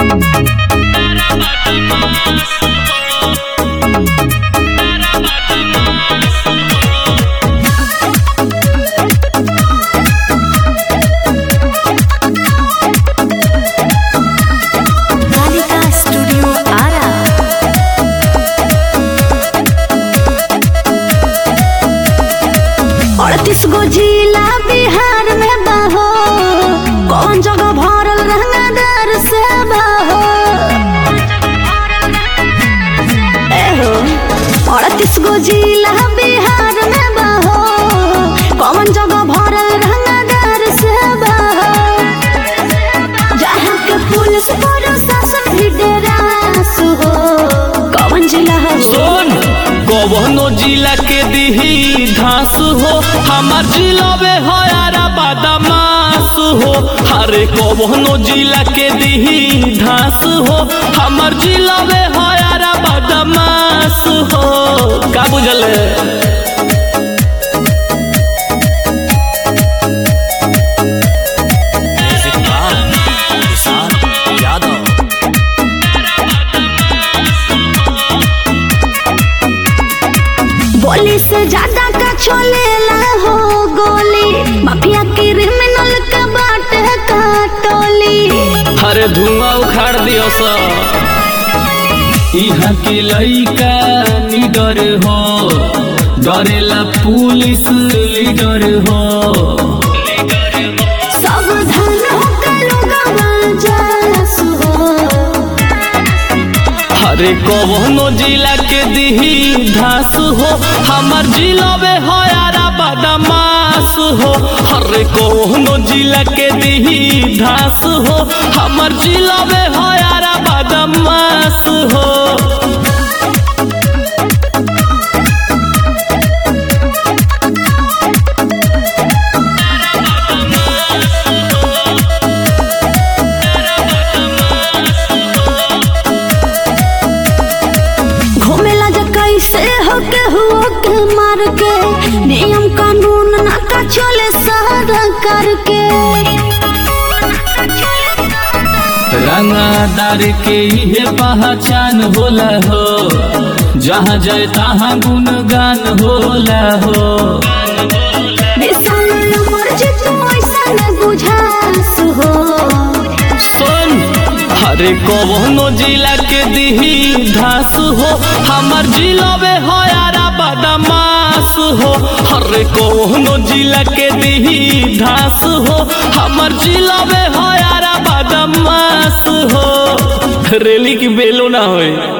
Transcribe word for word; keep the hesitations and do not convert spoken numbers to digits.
अड़तीस गो जिला बिहार में बहो, कौन जगह भरल रंगदार से बहो। एहो अड़तीस गो जिला बिहार में बहो, कौन जगह भरल रंगदार से बहो। जहाँ के पुलिस प्रशासन भी डेरास हो, कौन जिला हो? सुन कवनो जिला के दिही घास हो, हमार जिला में हो यारा बदमाश हो। हरे कवनो जिला के दिही घास हो, हमार जिला में हो यारा बदमाश हो। का बुझले गोली से ज्यादा का छोलेला हो गोली, माफिया क्रिमिनल का बाटे का टोली। हरे धुआं उखाड़ दियो सा यहाँ के लइका निडर हो, डरेला पुलिस लीडर हो। सावधान होकर लोगवा जास हो। हरे कवनो जिला के दिही घास हो, हमार जिला में हो यारा बदमाश हो। हरे कवनो जिला के दिही घास हो, हमार जिला में हो यारा बदमाश हो। कैसे होके हुआ के मार के, नियम कानून ना का चले सारा करके। रंगदार के ये पहचान होला हो, जहाँ जाए तहाँ गुणगान होला हो। विशाल मर्जी तो ऐसा न बुझास हो। हरे कवनो जिला के दिही घास हो, हमार जिला में हो यारा बदमाश हो। हरे कवनो जिला के दिही घास हो, हमार जिला में हो यारा बदमाश हो। रेली की बेलो ना होए।